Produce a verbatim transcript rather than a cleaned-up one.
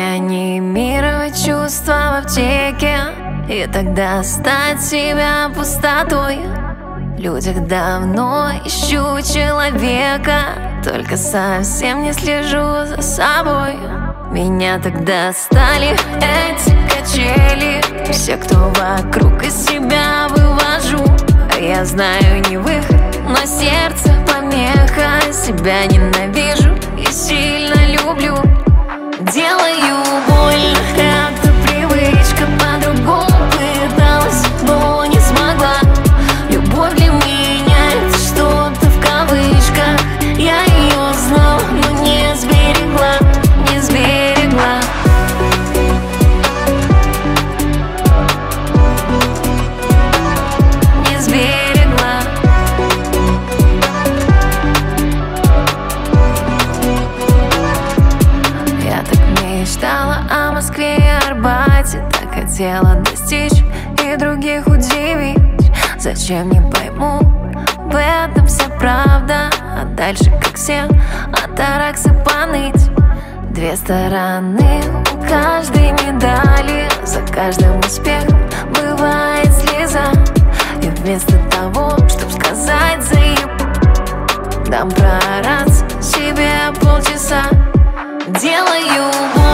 Реанимировать чувства в аптеке и тогда стать себя пустотой. В людях давно ищу человека, только совсем не слежу за собой. Меня тогда стали эти качели, все, кто вокруг, из себя вывожу. А я знаю, не выход, но сердце помеха. Себя ненавижу и сильно люблю. Делаю больно, это привычка, по-другому пыталась, но не смогла. Любовь для меня это что-то в кавычках. Я ее знала, но не сберегла, не сберегла. Не сберегла. Я так мечтала о Москве и Арбате, так хотела достичь и других удивить. Зачем, не пойму, в этом вся правда. А дальше, как все, от Аракса поныть. Две стороны у каждой медали, за каждым успехом бывает слеза. И вместо того, чтоб сказать заеб, дам проораться себе полчаса. Делаю